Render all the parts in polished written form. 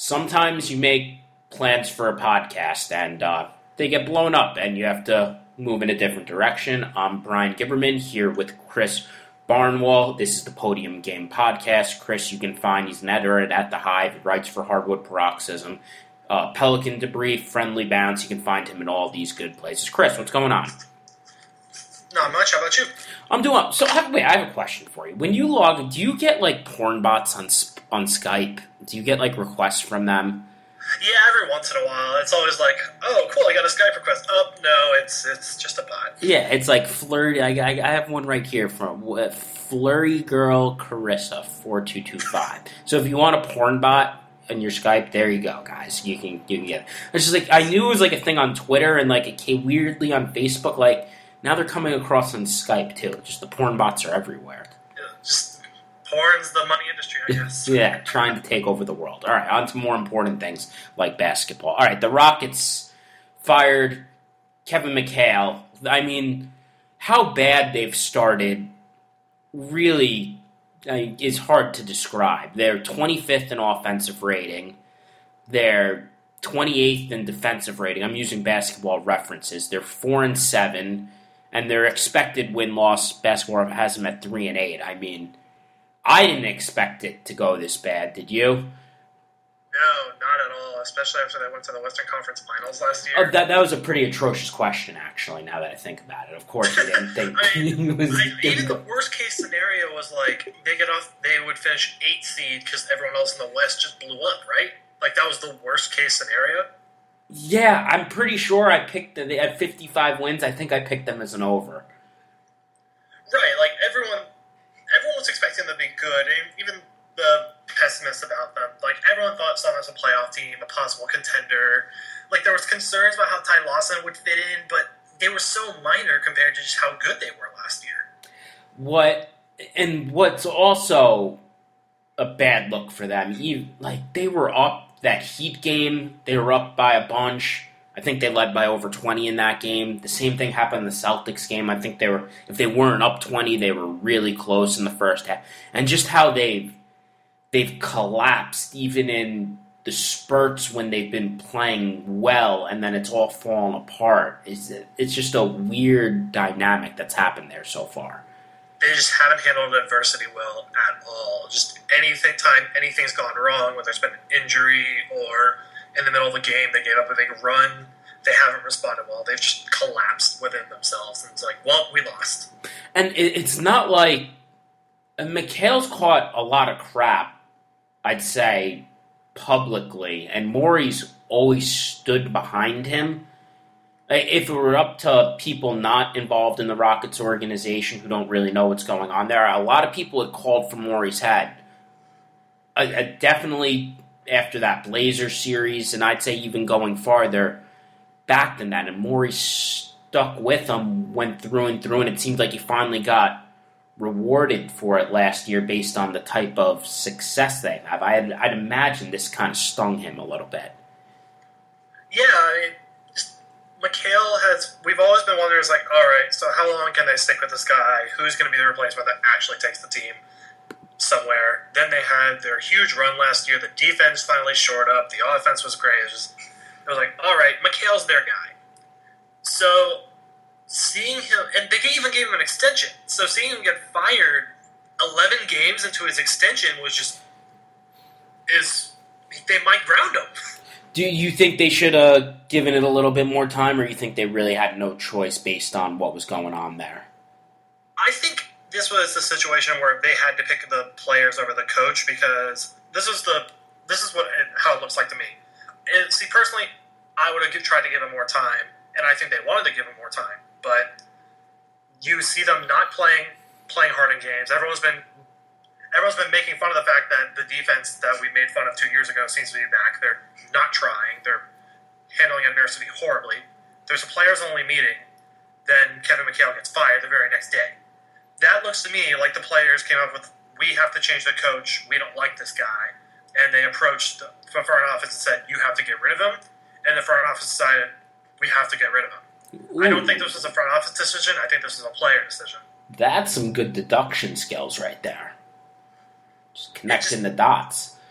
sometimes you make plans for a podcast and they get blown up and you have to move in a different direction. I'm Brian Giberman here with Chris Barnwell. This is the Podium Game Podcast. Chris, you can find, he's an editor at The Hive. He writes for Hardwood Paroxysm, Pelican Debris, Friendly Bounce. You can find him in all these good places. Chris, what's going on? Not much. How about you? I'm doing well. So, I have a question for you. When you log, do you get, porn bots on Skype? Do you get, requests from them? Yeah, every once in a while. It's always like, oh, cool, I got a Skype request. Oh, no, it's just a bot. Yeah, it's flirty. I have one right here from Flurry Girl Carissa 4225. So if you want a porn bot on your Skype, there you go, guys. You can get it. It's just I knew it was a thing on Twitter and it came weirdly on Facebook. Now they're coming across on Skype too. Just the porn bots are everywhere. Yeah, just porn's the money industry, I guess. Yeah, trying to take over the world. All right, on to more important things like basketball. All right, the Rockets fired Kevin McHale. I mean, how bad they've started really is hard to describe. They're 25th in offensive rating. They're 28th in defensive rating. I'm using basketball references. They're 4-7, and their expected win-loss basketball has them at 3-8. I mean, I didn't expect it to go this bad. Did you? No, not at all, especially after they went to the Western Conference Finals last year. Oh, that was a pretty atrocious question, actually, now that I think about it. Of course I didn't think it was even the worst-case scenario was, they would finish 8th seed because everyone else in the West just blew up, right? That was the worst-case scenario? Yeah, I'm pretty sure I picked them. They had 55 wins. I think I picked them as an over. Right, everyone was expecting them to be good, and even the pessimists about them. Everyone thought Sun was a playoff team, a possible contender. There was concerns about how Ty Lawson would fit in, but they were so minor compared to just how good they were last year. What's also a bad look for them, they were up that Heat game, they were up by a bunch. I think they led by over 20 in that game. The same thing happened in the Celtics game. I think if they weren't up 20, they were really close in the first half. And just how they've collapsed even in the spurts when they've been playing well, and then it's all fallen apart. It's just a weird dynamic that's happened there so far. They just haven't handled adversity well at all. Just anything's gone wrong, whether it's been an injury or in the middle of the game they gave up a big run, they haven't responded well. They've just collapsed within themselves. And it's we lost. And it's not McHale's caught a lot of crap, I'd say, publicly, and Morey's always stood behind him. If it were up to people not involved in the Rockets organization who don't really know what's going on there, a lot of people had called for Morey's head. Definitely after that Blazers series, and I'd say even going farther back than that, and Morey stuck with him, went through and through, and it seemed like he finally got rewarded for it last year based on the type of success they have. I'd imagine this kind of stung him a little bit. Yeah, McHale we've always been wondering, all right, so how long can they stick with this guy? Who's going to be the replacement that actually takes the team somewhere? Then they had their huge run last year. The defense finally shored up. The offense was great. It was all right, McHale's their guy. So seeing him, and they even gave him an extension. So seeing him get fired 11 games into his extension they might ground him. Do you think they should have given it a little bit more time, or you think they really had no choice based on what was going on there? I think this was the situation where they had to pick the players over the coach, because this is how it looks like to me. Personally, I would have tried to give him more time, and I think they wanted to give him more time. But you see them not playing hard in games. Everyone's been making fun of the fact that the defense that we made fun of 2 years ago seems to be back. They're not trying. They're handling adversity horribly. There's a players-only meeting. Then Kevin McHale gets fired the very next day. That looks to me like the players came up with, we have to change the coach. We don't like this guy. And they approached the front office and said, you have to get rid of him. And the front office decided, we have to get rid of him. Ooh. I don't think this was a front office decision. I think this was a player decision. That's some good deduction skills right there. Just connecting the dots.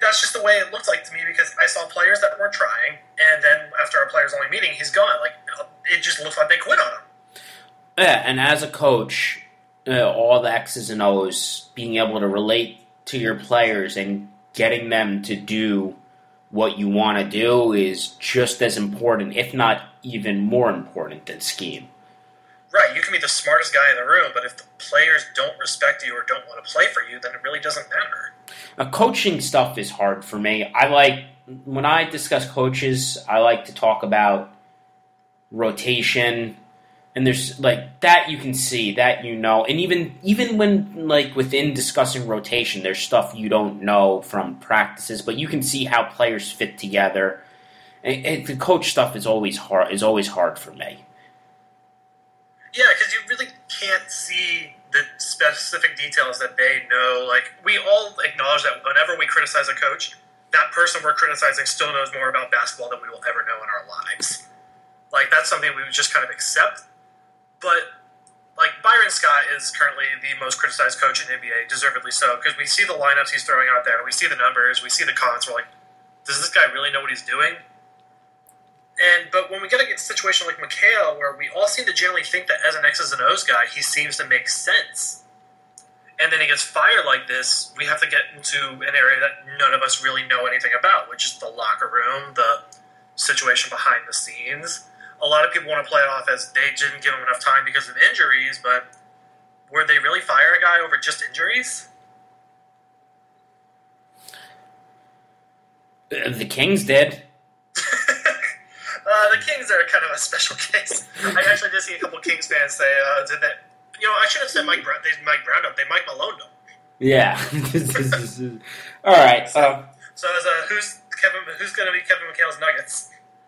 that's just the way it looked like to me because I saw players that weren't trying, and then after our players-only meeting, he's gone. Like, it just looks like they quit on him. Yeah, and as a coach, all the X's and O's, being able to relate to your players and getting them to do what you want to do is just as important, if not even more important than scheme. Right, you can be the smartest guy in the room, but if the players don't respect you or don't want to play for you, then it really doesn't matter. Coaching stuff is hard for me. When I discuss coaches, I like to talk about rotation, and there's like that you can see, that you know, and even when like within discussing rotation, there's stuff you don't know from practices, but you can see how players fit together. And the coach stuff is always hard for me. Yeah, because you really can't see the specific details that they know. Like, we all acknowledge that whenever we criticize a coach, that person we're criticizing still knows more about basketball than we will ever know in our lives. Like, that's something we would just kind of accept. But, like, Byron Scott is currently the most criticized coach in the NBA, deservedly so, because we see the lineups he's throwing out there, we see the numbers, we see the cons, we're like, does this guy really know what he's doing? But when we get a situation like Mikal, where we all seem to generally think that as an X's and O's guy, he seems to make sense, and then he gets fired like this, we have to get into an area that none of us really know anything about, which is the locker room, the situation behind the scenes. A lot of people want to play it off as they didn't give him enough time because of injuries, but would they really fire a guy over just injuries? The Kings did. The Kings are kind of a special case. I actually did see a couple Kings fans say, did that. You know, I should have said Mike Brown. They Mike Brown up. They Mike Malone up. Yeah. All right. So who's going to be Kevin McHale's Nuggets?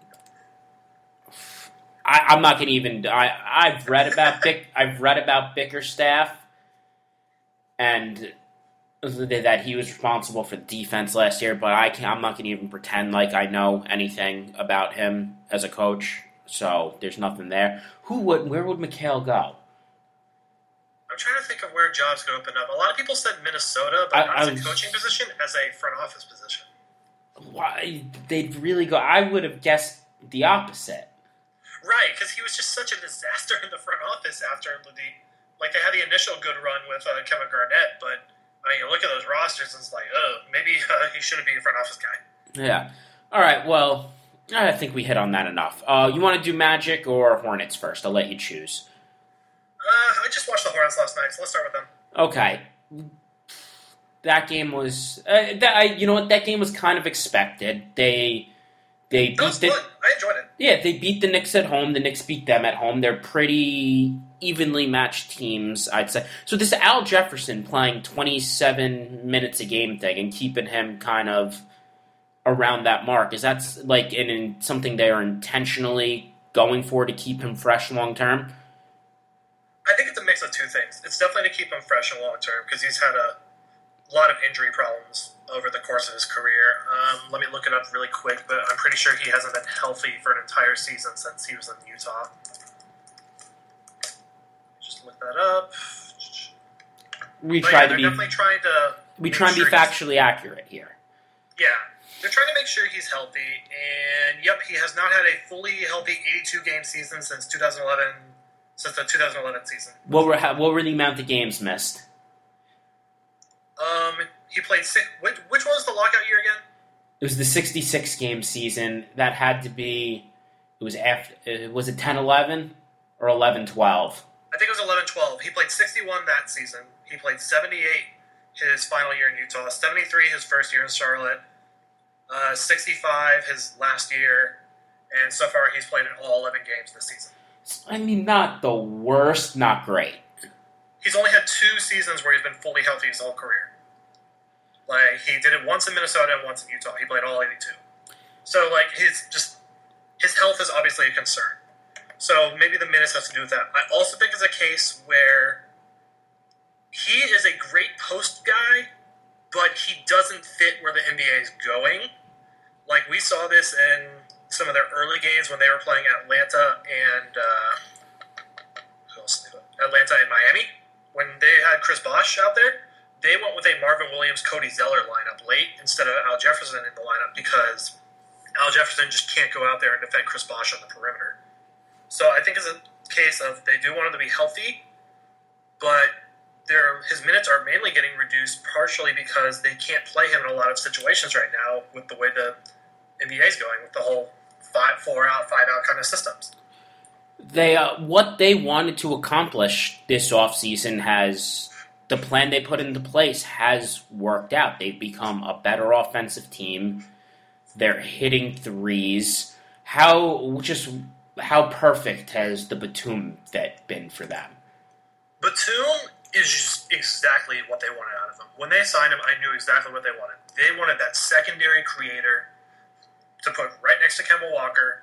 I'm not going to even. I've read about Bickerstaff, and that he was responsible for defense last year, but I'm not going to even pretend like I know anything about him as a coach. So there's nothing there. Where would Mikal go? I'm trying to think of where jobs could open up. A lot of people said Minnesota, but not as a coaching position, as a front office position. Why they'd really go? I would have guessed the opposite. Right, because he was just such a disaster in the front office after they had the initial good run with Kevin Garnett, but you look at those rosters and it's like, maybe he shouldn't be a front office guy. Yeah. All right, well, I think we hit on that enough. You want to do Magic or Hornets first? I'll let you choose. I just watched the Hornets last night, so let's start with them. Okay. That game was... that game was kind of expected. They beat I enjoyed it. Yeah, they beat the Knicks at home. The Knicks beat them at home. They're pretty evenly matched teams, I'd say. So this Al Jefferson playing 27 minutes a game thing and keeping him kind of around that mark, is that like something they are intentionally going for to keep him fresh long term? I think it's a mix of two things. It's definitely to keep him fresh and long term because he's had a lot of injury problems over the course of his career. Let me look it up really quick, but I'm pretty sure he hasn't been healthy for an entire season since he was in Utah. Just look that up. We try to be factually accurate here. Yeah, they're trying to make sure he's healthy, and yep, he has not had a fully healthy 82-game season since 2011. Since the 2011 season. What were the amount of games missed? He played six. Which one was the lockout year again? It was the 66-game season. That had to be. It was after. Was it 10-11 or 11-12? I think it was 11-12. He played 61 that season. He played 78 his final year in Utah. 73 his first year in Charlotte. 65 his last year, and so far he's played in all 11 games this season. I mean, not the worst, not great. He's only had 2 seasons where he's been fully healthy his whole career. Like, he did it once in Minnesota and once in Utah. He played all 82. So, like, his health is obviously a concern. So maybe the minutes has to do with that. I also think it's a case where he is a great post guy, but he doesn't fit where the NBA is going. Like, we saw this in some of their early games when they were playing Atlanta and Atlanta and Miami. When they had Chris Bosh out there, they went with a Marvin Williams, Cody Zeller lineup late instead of Al Jefferson in the lineup because Al Jefferson just can't go out there and defend Chris Bosh on the perimeter. So I think it's a case of they do want him to be healthy, but his minutes are mainly getting reduced partially because they can't play him in a lot of situations right now with the way the NBA is going with the whole 4 out, 5 out kind of systems. What they wanted to accomplish this offseason has, the plan they put into place has worked out. They've become a better offensive team. They're hitting threes. How perfect has the Batum fit been for them? Batum is just exactly what they wanted out of him. When they signed him, I knew exactly what they wanted. They wanted that secondary creator to put right next to Kemba Walker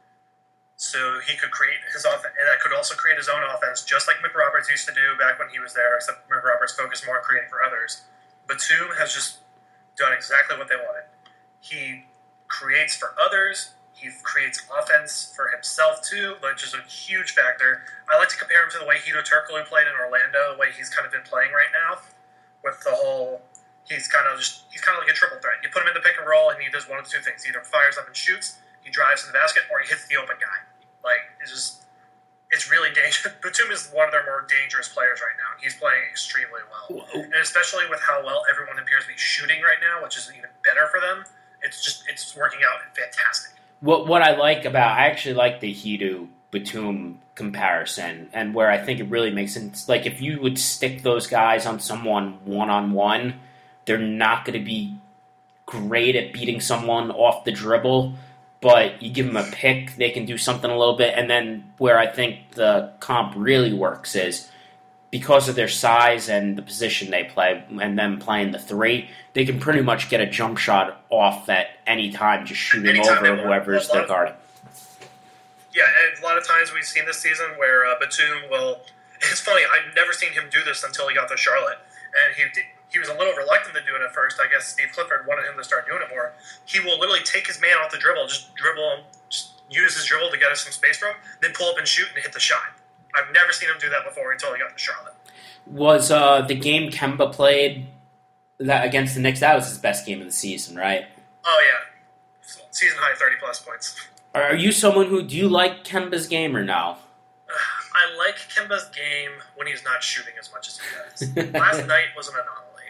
so he could create his offense, and that could also create his own offense, just like McRoberts used to do back when he was there, except McRoberts focused more on creating for others. Batum has just done exactly what they wanted. He creates for others. He creates offense for himself, too, which is a huge factor. I like to compare him to the way Hedo Turkoglu played in Orlando, the way he's kind of been playing right now, with the whole, he's kind of like a triple threat. You put him in the pick and roll, and he does one of the two things. He either fires up and shoots, he drives to the basket, or he hits the open guy. Like, it's really dangerous. Batum is one of their more dangerous players right now. He's playing extremely well. And especially with how well everyone appears to be shooting right now, which is even better for them, it's working out fantastic. What I actually like the Hedo Batum comparison, and where I think it really makes sense. Like, if you would stick those guys on someone one-on-one, they're not going to be great at beating someone off the dribble, but you give them a pick, they can do something a little bit. And then where I think the comp really works is because of their size and the position they play, and them playing the three, they can pretty much get a jump shot off at any time, just shooting over whoever's they're guarding. Yeah, and a lot of times we've seen this season where Batum will. It's funny, I've never seen him do this until he got to Charlotte, and he was a little reluctant to do it at first. I guess Steve Clifford wanted him to start doing it more. He will literally take his man off the dribble, just use his dribble to get us some space from him, then pull up and shoot and hit the shot. I've never seen him do that before until he got to Charlotte. Was the game Kemba played against the Knicks? That was his best game of the season, right? Oh, yeah. Season high 30-plus points. Are you someone do you like Kemba's game or no? I like Kemba's game when he's not shooting as much as he does. Last night was an anomaly.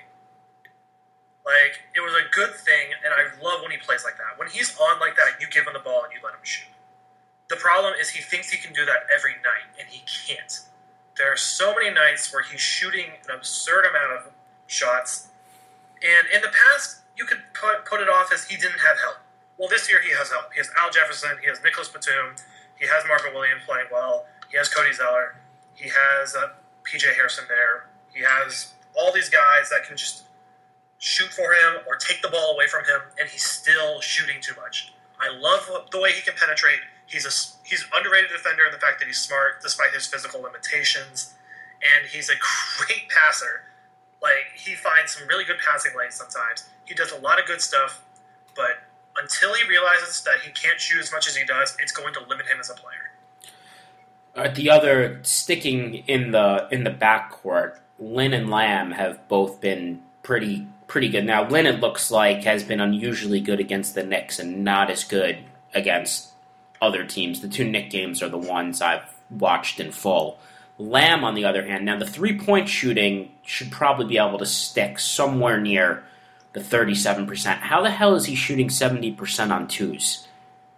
Like, it was a good thing, and I love when he plays like that. When he's on like that, you give him the ball and you let him shoot. The problem is he thinks he can do that every night, and he can't. There are so many nights where he's shooting an absurd amount of shots, and in the past, you could put it off as he didn't have help. Well, this year he has help. He has Al Jefferson, he has Nicholas Batum, he has Marvin Williams playing well, he has Cody Zeller, he has P.J. Harrison there, he has all these guys that can just shoot for him or take the ball away from him, and he's still shooting too much. I love the way he can penetrate. He's underrated defender in the fact that he's smart despite his physical limitations, and he's a great passer. Like, he finds some really good passing lanes sometimes. He does a lot of good stuff, but until he realizes that he can't shoot as much as he does, it's going to limit him as a player. The other, sticking in the backcourt, Lin and Lamb have both been pretty good. Now, Lin, it looks like, has been unusually good against the Knicks and not as good against other teams. The two Knicks games are the ones I've watched in full. Lamb, on the other hand, now the three-point shooting should probably be able to stick somewhere near the 37%. How the hell is he shooting 70% on twos?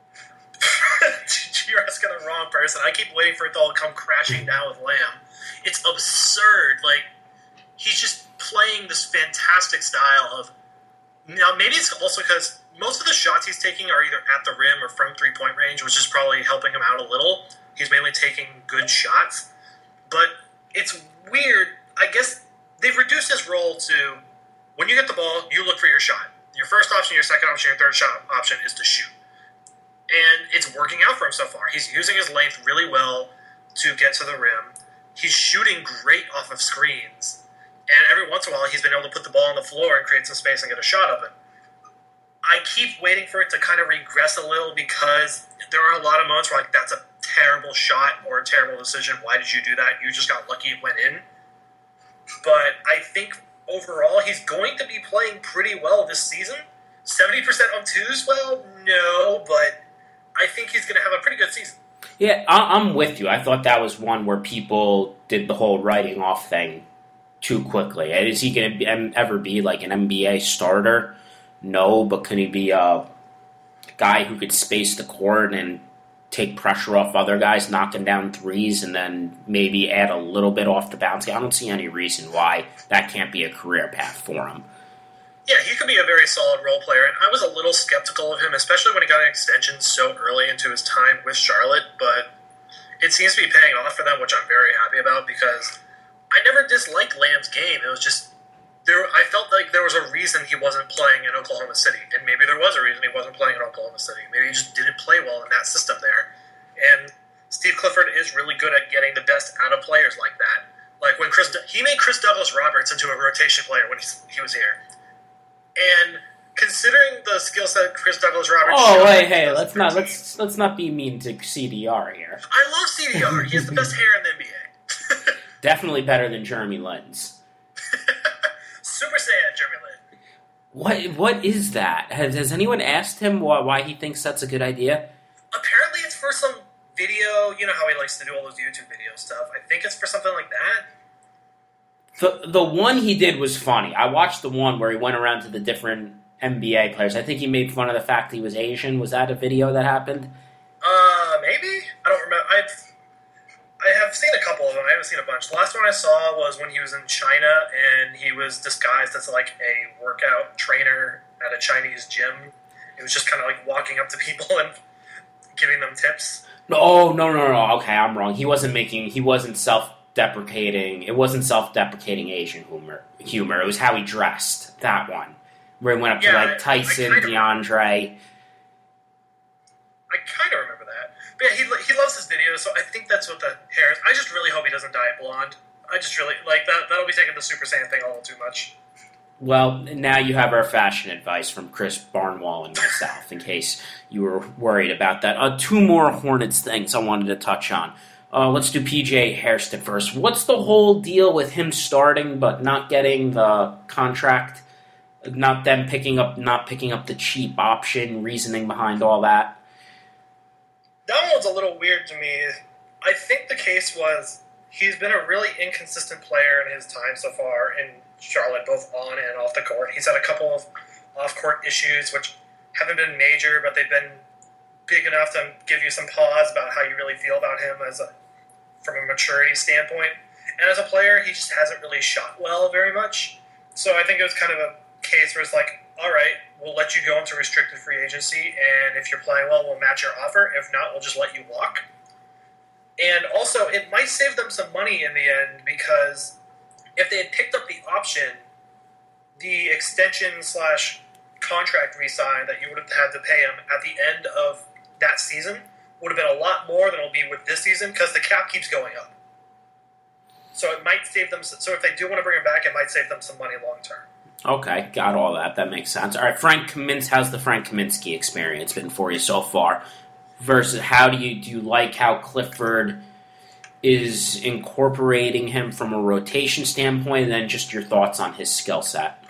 You're asking the wrong person. I keep waiting for it to all come crashing down with Lamb. It's absurd. Like, he's just playing this fantastic style of... Now, maybe it's also because most of the shots he's taking are either at the rim or from three-point range, which is probably helping him out a little. He's mainly taking good shots. But it's weird. I guess they've reduced his role to, when you get the ball, you look for your shot. Your first option, your second option, your third shot option is to shoot. And it's working out for him so far. He's using his length really well to get to the rim. He's shooting great off of screens. And every once in a while, he's been able to put the ball on the floor and create some space and get a shot of it. I keep waiting for it to kind of regress a little because there are a lot of moments where, like, that's a terrible shot or a terrible decision. Why did you do that? You just got lucky it went in. But I think overall, he's going to be playing pretty well this season. 70% on twos, well, no, but I think he's going to have a pretty good season. Yeah, I'm with you. I thought that was one where people did the whole writing off thing too quickly. Is he going to ever be like an NBA starter? No, but can he be a guy who could space the court and take pressure off other guys, knocking down threes, and then maybe add a little bit off the bounce? I don't see any reason why that can't be a career path for him. Yeah, he could be a very solid role player, and I was a little skeptical of him, especially when he got an extension so early into his time with Charlotte, but it seems to be paying off for them, which I'm very happy about, because I never disliked Lamb's game. It was just, I felt like there was a reason he wasn't playing in Oklahoma City, and maybe there was a reason he wasn't playing in Oklahoma City. Maybe he just didn't play well in that system there, and Steve Clifford is really good at getting the best out of players like that. Like when he made Chris Douglas-Roberts into a rotation player when he was here. And considering the skill set Chris Douglas-Roberts... Oh, hey, let's not be mean to CDR here. I love CDR. He has the best hair in the NBA. Definitely better than Jeremy Lin's. Super Saiyan Jeremy Lin. What is that? Has anyone asked him why he thinks that's a good idea? Apparently it's for some video. You know how he likes to do all those YouTube video stuff. I think it's for something like that. The one he did was funny. I watched the one where he went around to the different NBA players. I think he made fun of the fact he was Asian. Was that a video that happened? Maybe. I don't remember. I have seen a couple of them. I haven't seen a bunch. The last one I saw was when he was in China and he was disguised as like a workout trainer at a Chinese gym. It was just kind of like walking up to people and giving them tips. No. Okay, I'm wrong. He wasn't self-deprecating. It wasn't self-deprecating Asian humor. It was how he dressed. That one. Where he went up to like Tyson, DeAndre. I kind of remember that. But yeah, he loves his videos, so I think that's what the hair is. I just really hope he doesn't dye it blonde. I just really, like, that'll be taking the Super Saiyan thing a little too much. Well, now you have our fashion advice from Chris Barnwell and myself, in case you were worried about that. Two more Hornets things I wanted to touch on. Let's do PJ Hairston first. What's the whole deal with him starting but not getting the contract? Not picking up the cheap option, reasoning behind all that? That one's a little weird to me. I think the case was he's been a really inconsistent player in his time so far in Charlotte, both on and off the court. He's had a couple of off-court issues, which haven't been major, but they've been big enough to give you some pause about how you really feel about him from a maturity standpoint. And as a player, he just hasn't really shot well very much. So I think it was kind of a case where it's like, all right, we'll let you go into restricted free agency, and if you're playing well, we'll match your offer. If not, we'll just let you walk. And also, it might save them some money in the end, because if they had picked up the option, the extension/contract re-sign that you would have had to pay him at the end of that season would have been a lot more than it'll be with this season, because the cap keeps going up. So it might save them. So if they do want to bring him back, it might save them some money long term. Okay, got all that. That makes sense. All right, Frank Kaminsky, how's the Frank Kaminsky experience been for you so far? Versus, do you like how Clifford is incorporating him from a rotation standpoint, and then just your thoughts on his skill set?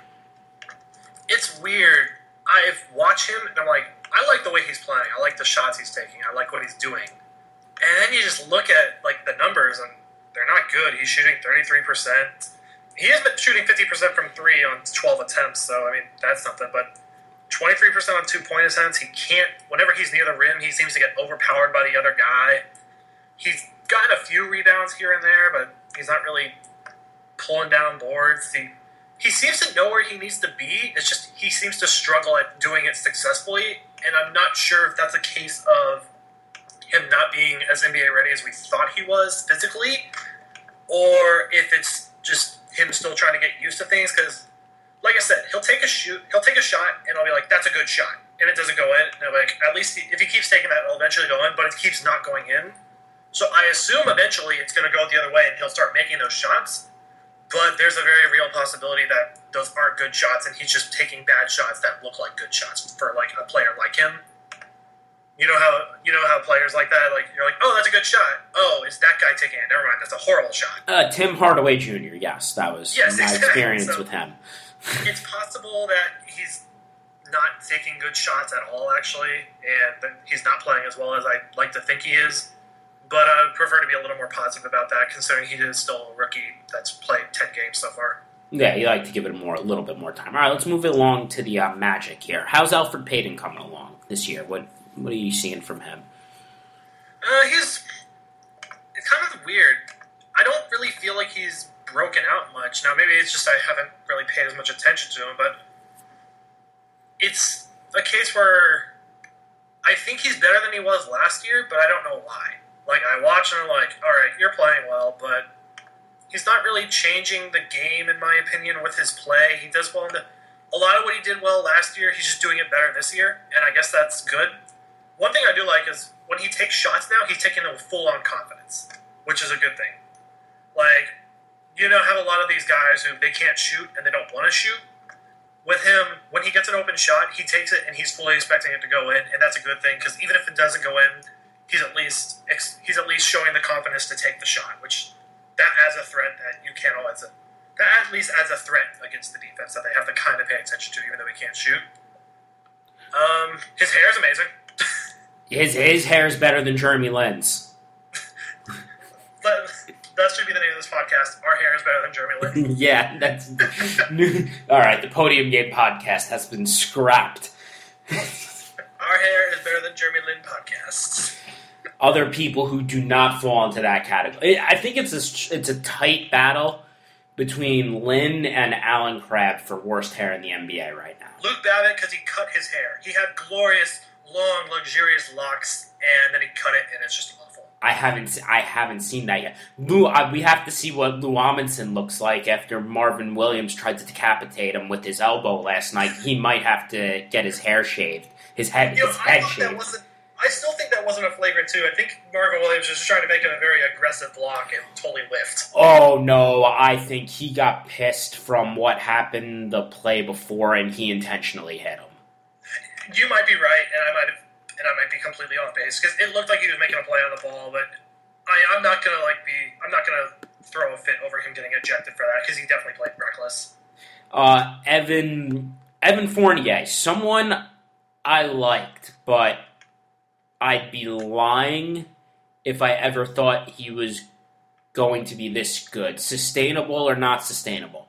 It's weird. I've watched him, and I'm like, I like the way he's playing. I like the shots he's taking. I like what he's doing. And then you just look at like the numbers, and they're not good. He's shooting 33%. He has been shooting 50% from three on 12 attempts, so, I mean, that's something. But 23% on two-point attempts, he can't, whenever he's near the rim, he seems to get overpowered by the other guy. He's gotten a few rebounds here and there, but he's not really pulling down boards. He seems to know where he needs to be. It's just he seems to struggle at doing it successfully, and I'm not sure if that's a case of him not being as NBA ready as we thought he was physically, or if it's just him still trying to get used to things, because, like I said, he'll take a shot, and I'll be like, that's a good shot, and it doesn't go in, and I'm like, at least if he keeps taking that, it'll eventually go in, but it keeps not going in. So I assume eventually it's going to go the other way, and he'll start making those shots, but there's a very real possibility that those aren't good shots, and he's just taking bad shots that look like good shots for like a player like him. You know how players like that, like you're like, oh, that's a good shot. Oh, it's that guy taking it. Never mind, that's a horrible shot. Tim Hardaway Jr. Yes, that was my exactly. experience So, with him. It's possible that he's not taking good shots at all, actually, and that he's not playing as well as I like to think he is. But I would prefer to be a little more positive about that, considering he is still a rookie that's played 10 games so far. Yeah, you like to give it a little bit more time. All right, let's move along to the Magic here. How's Elfrid Payton coming along this year? What are you seeing from him? It's kind of weird. I don't really feel like he's broken out much. Now, maybe it's just I haven't really paid as much attention to him, but it's a case where I think he's better than he was last year, but I don't know why. Like, I watch and I'm like, all right, you're playing well, but he's not really changing the game, in my opinion, with his play. He does well a lot of what he did well last year, he's just doing it better this year, and I guess that's good. One thing I do like is when he takes shots now, he's taking them with full-on confidence, which is a good thing. Like, have a lot of these guys who they can't shoot and they don't want to shoot. With him, when he gets an open shot, he takes it and he's fully expecting it to go in, and that's a good thing because even if it doesn't go in, he's at least showing the confidence to take the shot, which that adds a threat that you can't always. That at least adds a threat against the defense that they have to kind of pay attention to, even though he can't shoot. His hair is amazing. His hair is better than Jeremy Lin's. That should be the name of this podcast. Our hair is better than Jeremy Lin. Yeah, that's all right. The Podium Game podcast has been scrapped. Our hair is better than Jeremy Lin podcast. Other people who do not fall into that category. I think it's a tight battle between Lin and Alan Crabb for worst hair in the NBA right now. Luke Babbitt, because he cut his hair. He had glorious, long, luxurious locks, and then he cut it, and it's just awful. I haven't seen that yet. We have to see what Lou Amundsen looks like after Marvin Williams tried to decapitate him with his elbow last night. He might have to get his hair shaved, his head shaved. I still think that wasn't a flagrant two. I think Marvin Williams was just trying to make it a very aggressive block and totally whiffed. Oh no, I think he got pissed from what happened the play before, and he intentionally hit him. You might be right, and I might be completely off base because it looked like he was making a play on the ball, but I'm not gonna throw a fit over him getting ejected for that because he definitely played reckless. Evan Fournier, someone I liked, but I'd be lying if I ever thought he was going to be this good. Sustainable or not sustainable?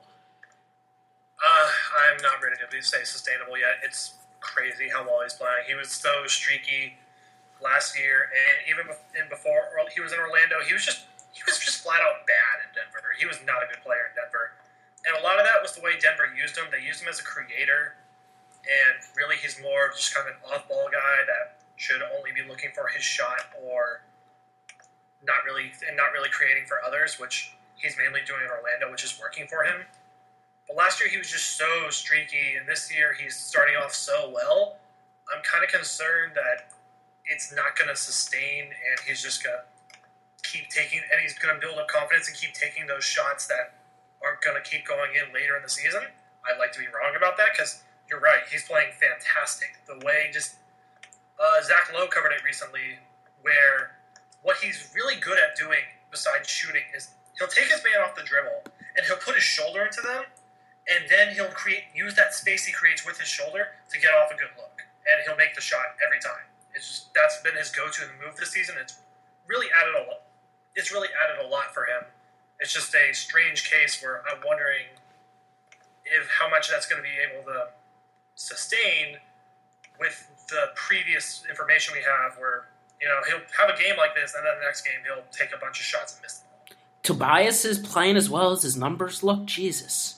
I'm not ready to say sustainable yet. It's crazy how well he's playing. He was so streaky last year, and even before he was in Orlando, he was just flat out bad in Denver. He was not a good player in Denver, and a lot of that was the way Denver used him. They used him as a creator, and really he's more of just kind of an off-ball guy that should only be looking for his shot or not really creating for others, which he's mainly doing in Orlando, which is working for him. But last year he was just so streaky, and this year he's starting off so well. I'm kind of concerned that it's not going to sustain, and he's just going to keep taking, and he's going to build up confidence and keep taking those shots that aren't going to keep going in later in the season. I'd like to be wrong about that because you're right. He's playing fantastic. The way Zach Lowe covered it recently, where what he's really good at doing besides shooting is he'll take his man off the dribble and he'll put his shoulder into them, and then he'll use that space he creates with his shoulder to get off a good look, and he'll make the shot every time. That's been his go-to move this season. It's really added a lot. It's really added a lot for him. It's just a strange case where I'm wondering how much that's going to be able to sustain with the previous information we have, where he'll have a game like this, and then the next game he'll take a bunch of shots and miss them all. Tobias is playing as well as his numbers look. Jesus.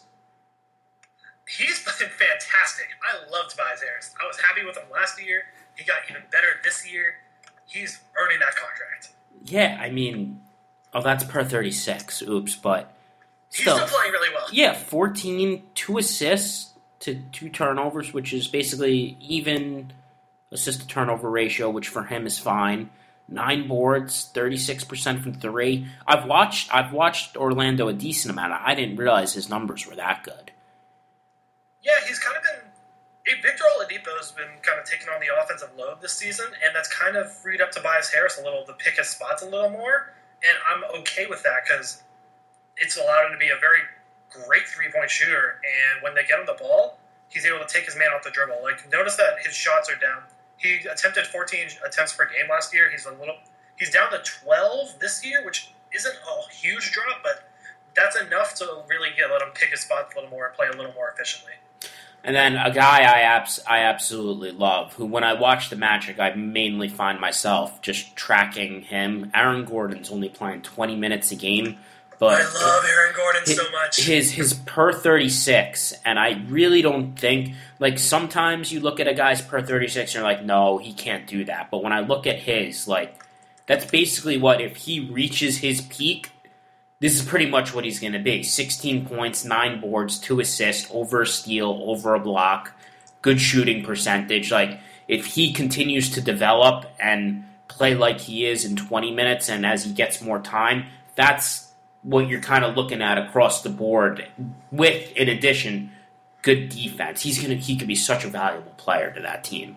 He's been fantastic. I love Tobias Harris. I was happy with him last year. He got even better this year. He's earning that contract. Yeah, I mean, that's per 36. Oops, but he's still playing really well. Yeah, 14, 2 assists to 2 turnovers, which is basically even assist-to-turnover ratio, which for him is fine. 9 boards, 36% from 3. I've watched Orlando a decent amount. I didn't realize his numbers were that good. Yeah, he's kind of been Victor Oladipo has been kind of taking on the offensive load this season, and that's kind of freed up Tobias Harris a little to pick his spots a little more. And I'm okay with that because it's allowed him to be a very great three-point shooter. And when they get him the ball, he's able to take his man off the dribble. Like, notice that his shots are down. He attempted 14 attempts per game last year. He's down to 12 this year, which isn't a huge drop, but that's enough to really let him pick his spots a little more and play a little more efficiently. And then a guy I absolutely love, who when I watch the Magic, I mainly find myself just tracking him. Aaron Gordon's only playing 20 minutes a game, but I love Aaron Gordon so much. His per 36, and I really don't think, like, sometimes you look at a guy's per 36 and you're like, no, he can't do that. But when I look at his, like, that's basically what, if he reaches his peak, this is pretty much what he's going to be. 16 points, 9 boards, 2 assists, over a steal, over a block, good shooting percentage. Like, if he continues to develop and play like he is in 20 minutes and as he gets more time, that's what you're kind of looking at across the board with, in addition, good defense. He could be such a valuable player to that team.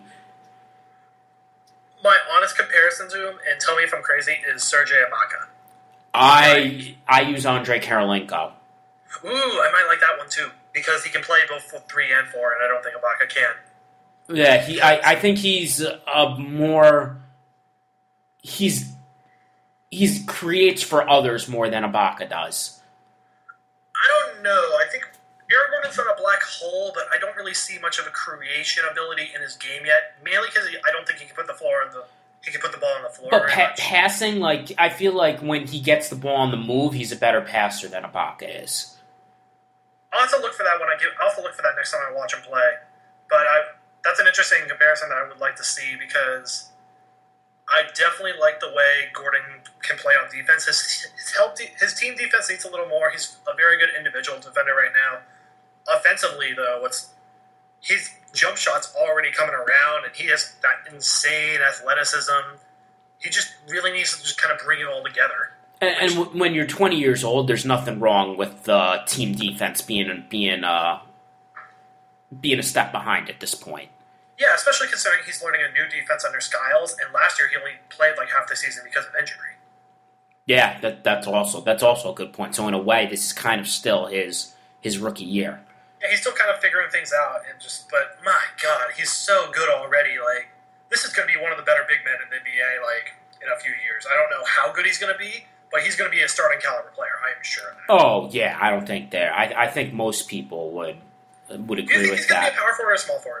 My honest comparison to him, and tell me if I'm crazy, is Serge Ibaka. I use Andre Karolinko. Ooh, I might like that one too because he can play both 3 and 4, and I don't think Ibaka can. Yeah, I think he's a more he's creates for others more than Ibaka does. I don't know. I think Aaron Gordon's not a black hole, but I don't really see much of a creation ability in his game yet. Mainly because I don't think he can put the ball on the floor. But passing, like, I feel like when he gets the ball on the move, he's a better passer than Ibaka is. I'll have to look for that I'll have to look for that next time I watch him play. But that's an interesting comparison that I would like to see because I definitely like the way Gordon can play on defense. His team defense needs a little more. He's a very good individual defender right now. Offensively, though, his jump shot's already coming around, and he has that insane athleticism. He just really needs to just kind of bring it all together. And when you're 20 years old, there's nothing wrong with the team defense being a step behind at this point. Yeah, especially considering he's learning a new defense under Skiles, and last year he only played like half the season because of injury. Yeah, that's also a good point. So in a way, this is kind of still his rookie year. Yeah, he's still kind of figuring things out, but my God, he's so good already. Like, this is going to be one of the better big men in the NBA, like, in a few years. I don't know how good he's going to be, but he's going to be a starting caliber player. I am sure of that. Oh yeah, I don't think there. I think most people would agree with that. Do you think he's going to be a power forward or a small forward?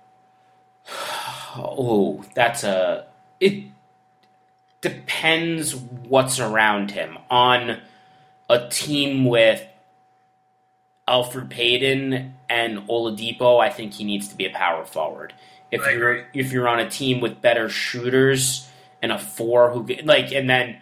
Oh, it depends what's around him. On a team with Elfrid Payton and Oladipo, I think he needs to be a power forward. If you're on a team with better shooters and a 4 who and then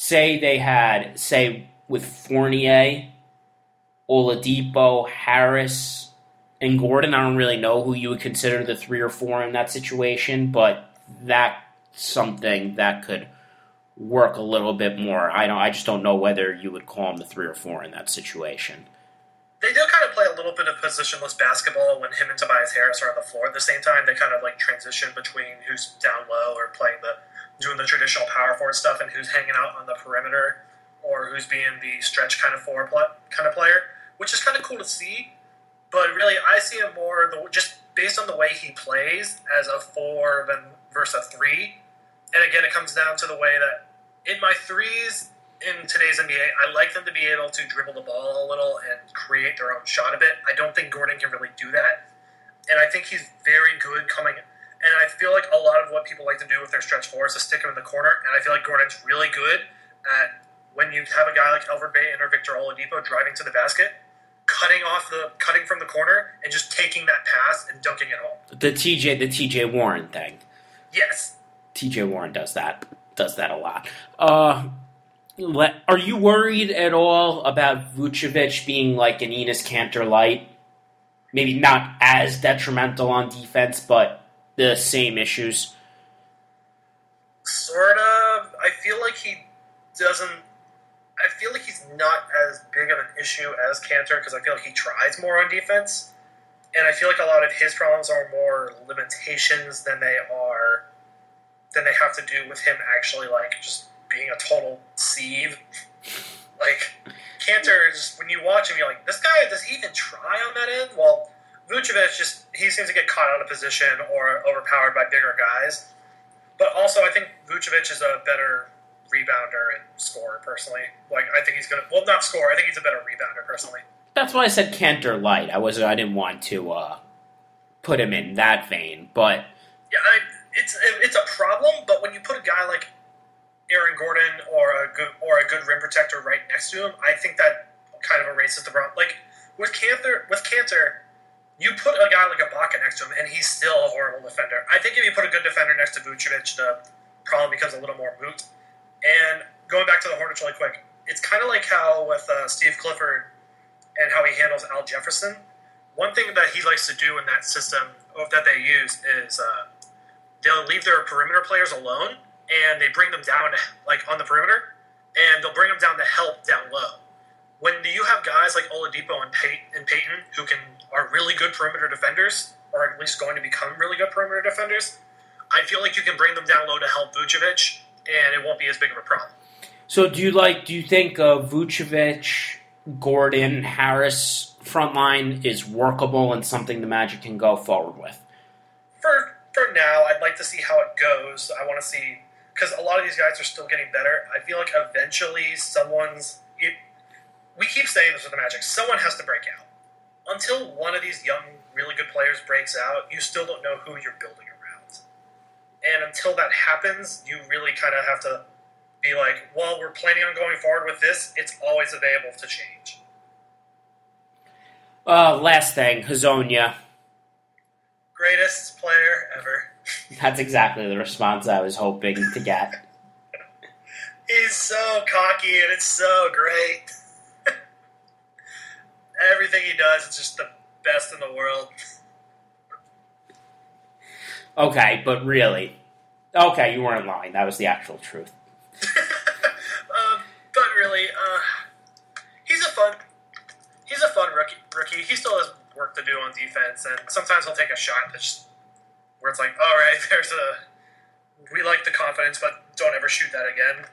say with Fournier, Oladipo, Harris, and Gordon, I don't really know who you would consider the 3 or 4 in that situation, but that's something that could work a little bit more. I just don't know whether you would call him the 3 or 4 in that situation. They do kind of play a little bit of positionless basketball when him and Tobias Harris are on the floor at the same time. They kind of like transition between who's down low or doing the traditional power forward stuff and who's hanging out on the perimeter or who's being the stretch kind of player, which is kind of cool to see. But really, I see him more just based on the way he plays as a 4 versus a 3. And again, it comes down to the way that in my 3s in today's NBA, I like them to be able to dribble the ball a little and create their own shot a bit. I don't think Gordon can really do that. And I think he's very good coming. And I feel like a lot of what people like to do with their stretch 4 is to stick him in the corner. And I feel like Gordon's really good at when you have a guy like Elfrid Payton or Victor Oladipo driving to the basket, cutting from the corner and just taking that pass and dunking it home. The TJ Warren thing. Yes. TJ Warren does that a lot. Are you worried at all about Vucevic being like an Enes Kanter light? Maybe not as detrimental on defense, but the same issues? Sort of. I feel like he's not as big of an issue as Kanter because I feel like he tries more on defense. and I feel like a lot of his problems are more limitations than they have to do with him actually like just being a total sieve. Like Cantor, just when you watch him, you're like, this guy, does he even try on that end? Well, Vucevic he seems to get caught out of position or overpowered by bigger guys. But also, I think Vucevic is a better rebounder and scorer, personally. Like, I think he's going to... Well, not score. I think he's a better rebounder, personally. That's why I said Cantor light. I didn't want to put him in that vein, but... Yeah, it's a problem, but when you put a guy like Aaron Gordon or a good rim protector right next to him, I think that kind of erases the problem. Like, with Cantor, you put a guy like Ibaka next to him, and he's still a horrible defender. I think if you put a good defender next to Vucevic, the problem becomes a little more moot. And going back to the Hornets really quick, it's kind of like how with Steve Clifford and how he handles Al Jefferson. One thing that he likes to do in that system that they use is they'll leave their perimeter players alone, and they bring them down like on the perimeter, and they'll bring them down to help down low. When you have guys like Oladipo and Peyton who are really good perimeter defenders, or at least going to become really good perimeter defenders, I feel like you can bring them down low to help Vucevic, and it won't be as big of a problem. So do you think Vucevic, Gordon, Harris front line is workable and something the Magic can go forward with? For now, I'd like to see how it goes. I want to see, because a lot of these guys are still getting better. I feel like eventually we keep saying this with the Magic, someone has to break out. Until one of these young, really good players breaks out, you still don't know who you're building around. And until that happens, you really kind of have to be like, well, we're planning on going forward with this. It's always available to change. Last thing, Hezonja. Greatest player ever. That's exactly the response I was hoping to get. He's so cocky, and it's so great. Everything he does is just the best in the world. Okay, but really. Okay, you weren't lying. That was the actual truth. But really, he's a fun rookie. He still has work to do on defense, and sometimes he'll take a shot where it's like, all right, we like the confidence, but don't ever shoot that again.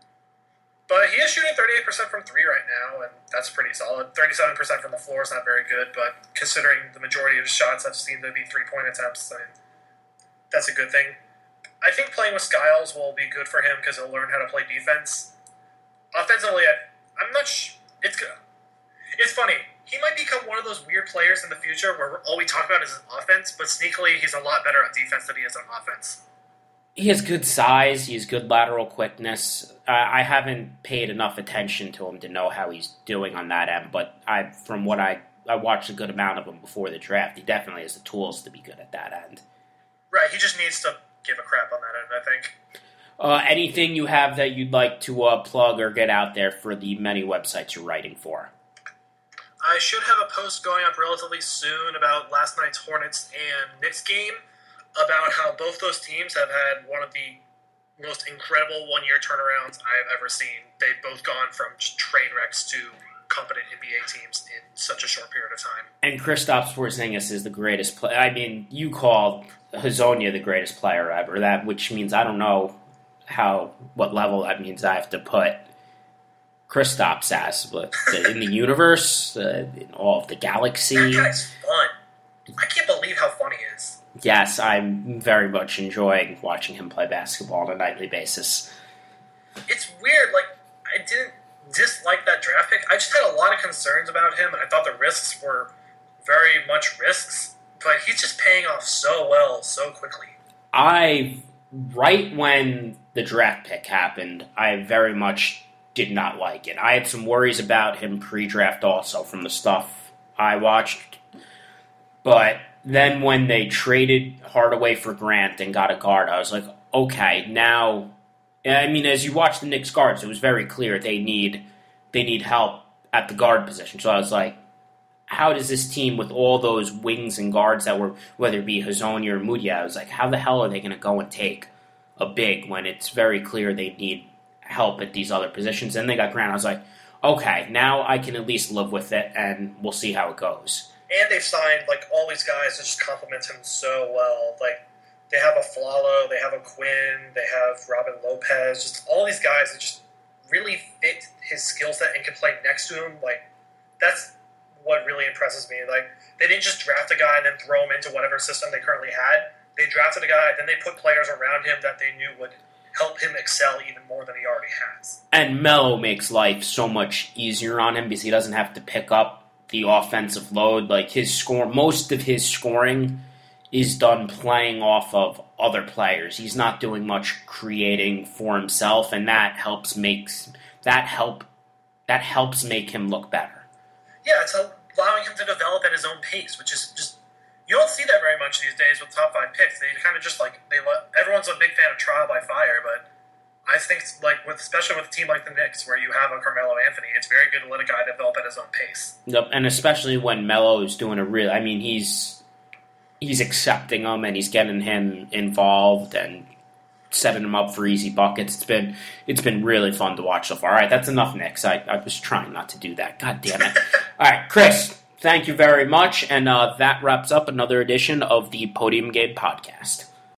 But he is shooting 38% from 3 right now, and that's pretty solid. 37% from the floor is not very good, but considering the majority of his shots have seemed to be three-point attempts, that's a good thing. I think playing with Skiles will be good for him because he'll learn how to play defense. Offensively, I'm not it's good. It's funny. He might become one of those weird players in the future where all we talk about is his offense, but sneakily he's a lot better on defense than he is on offense. He has good size. He has good lateral quickness. I haven't paid enough attention to him to know how he's doing on that end, but from what I watched a good amount of him before the draft, he definitely has the tools to be good at that end. Right, he just needs to give a crap on that end, I think. Anything you have that you'd like to plug or get out there for the many websites you're writing for? I should have a post going up relatively soon about last night's Hornets and Knicks game, about how both those teams have had one of the most incredible one-year turnarounds I've ever seen. They've both gone from just train wrecks to competent NBA teams in such a short period of time. And Kristaps Porzingis is the greatest player. I mean, you called Hezonja the greatest player ever, which means I don't know what level that means I have to put Kristaps as, but in the universe, in all of the galaxy. That guy's fun. I can't believe how fun he is. Yes, I'm very much enjoying watching him play basketball on a nightly basis. It's weird. Like, I didn't dislike that draft pick. I just had a lot of concerns about him, and I thought the risks were very much risks. But he's just paying off so well, so quickly. Right when the draft pick happened, I very much did not like it. I had some worries about him pre-draft also from the stuff I watched. But then when they traded Hardaway for Grant and got a guard, I was like, okay, now... I mean, as you watch the Knicks guards, it was very clear they need help at the guard position. So I was like, how does this team with all those wings and guards that were, whether it be Hezonja or Mudia, I was like, how the hell are they going to go and take a big when it's very clear they need help at these other positions? And they got Grant. I was like, okay, now I can at least live with it, and we'll see how it goes. And they've signed like all these guys that just complement him so well. Like they have a Flalo, they have a Quinn, they have Robin Lopez, just all these guys that just really fit his skill set and can play next to him. Like that's what really impresses me. Like they didn't just draft a guy and then throw him into whatever system they currently had. They drafted a guy, then they put players around him that they knew would help him excel even more than he already has. And Melo makes life so much easier on him because he doesn't have to pick up the offensive load. Like most of his scoring is done playing off of other players. He's not doing much creating for himself, and that helps make him look better. Yeah, it's allowing him to develop at his own pace, which is just you don't see that very much these days with top 5 picks. They kind of just everyone's a big fan of trial by fire, but I think especially with a team like the Knicks where you have a Carmelo Anthony, it's very good to let a guy develop at his own pace. Yep, and especially when Melo is doing he's accepting him and he's getting him involved and setting him up for easy buckets. It's been really fun to watch so far. All right, that's enough, Knicks. I was trying not to do that. God damn it. All right, Chris, thank you very much, and that wraps up another edition of the Podium Game Podcast.